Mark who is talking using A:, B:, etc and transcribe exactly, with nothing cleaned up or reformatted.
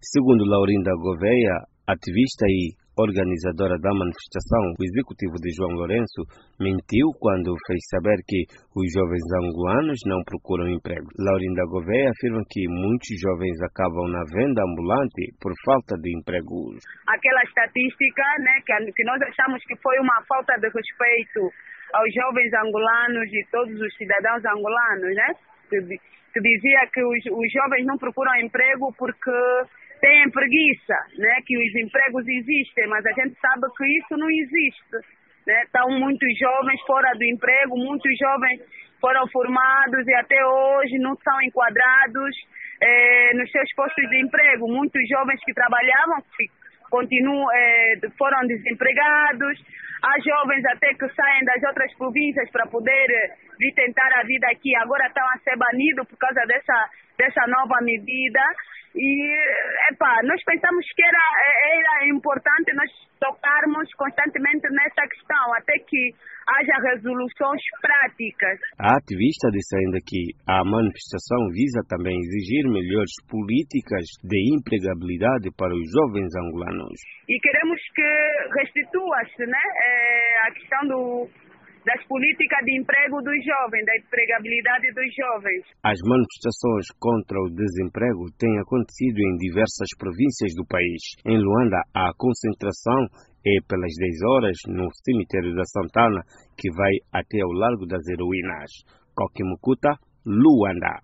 A: Segundo Laurinda Gouveia, ativista e organizadora da manifestação, o executivo de João Lourenço mentiu quando fez saber que os jovens angolanos não procuram emprego. Laurinda Gouveia afirma que muitos jovens acabam na venda ambulante por falta de empregos.
B: Aquela estatística, né, que, que nós achamos que foi uma falta de respeito aos jovens angolanos e todos os cidadãos angolanos, né, que, que dizia que os, os jovens não procuram emprego porque têm preguiça, né, que os empregos existem, mas a gente sabe que isso não existe, né? Estão muitos jovens fora do emprego, muitos jovens foram formados e até hoje não são enquadrados eh, nos seus postos de emprego. Muitos jovens que trabalhavam continuam, eh, foram desempregados. Há jovens até que saem das outras províncias para poder vir tentar a vida aqui, agora estão a ser banidos por causa dessa, dessa nova medida. E, epá, nós pensamos que era, era importante nós tocarmos constantemente nessa questão, até que haja resoluções práticas.
A: A ativista disse ainda que a manifestação visa também exigir melhores políticas de empregabilidade para os jovens angolanos.
B: E queremos que restitua-se, né, a questão do... das políticas de emprego dos jovens, da empregabilidade dos jovens.
A: As manifestações contra o desemprego têm acontecido em diversas províncias do país. Em Luanda, a concentração é pelas dez horas no cemitério da Santana, que vai até o Largo das Heroínas. Coquimucuta, Luanda.